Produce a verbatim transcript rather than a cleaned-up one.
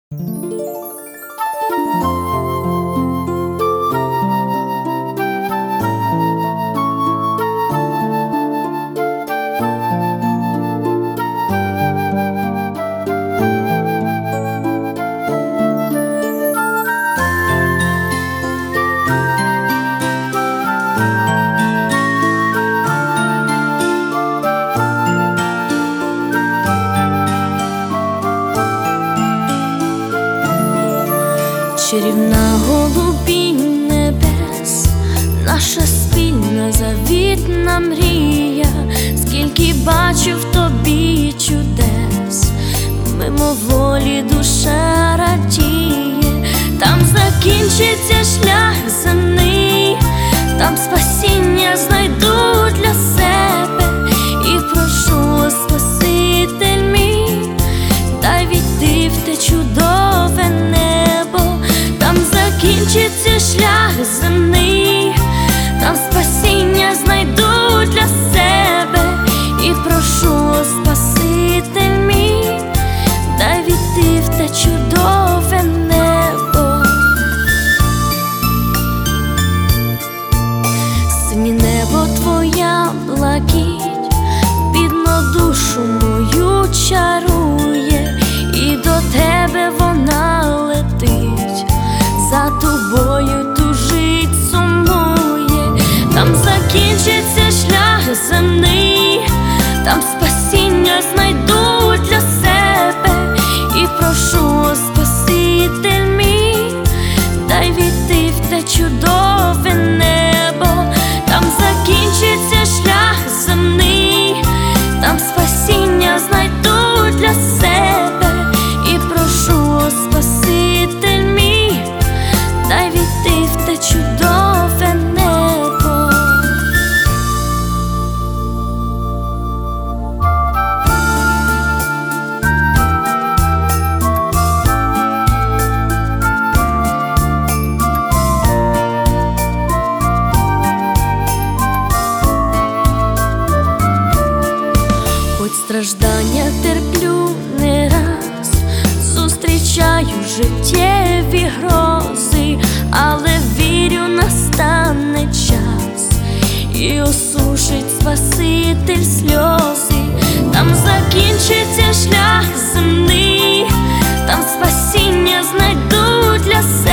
Чарівна голубінь небес, наша спільна завітна мрія, скільки бачу в тобі чудес, мимоволі душа радіє. Там закінчиться шлях земний, там спасіння знайду для себе. І прошу, Спаситель мій, дай війти в те чудове небо. Там закінчиться шлях земний, там спасіння знайду для себе. І прошу, Спаситель мій, дай війти в те чудове небо. Синє небо, твоя блакить, бідну душу мою чарує, і до тебе вона летить, за тобою тужить, сумує. Там закінчиться шлях земний, там спасіння знайду для себе. І прошу, Спаситель мій, дай війти в те чудове небо. Там закінчиться шлях земний, там спасіння знайду для себе. І прошу, Спаситель мій, дай війти в те чудове небо. Хоч страждання терплю не раз, зустрічаю життєві грози, але вірю, настане час і осушить Спаситель сльози. Там закінчиться шлях земний, там спасіння знайду для себе.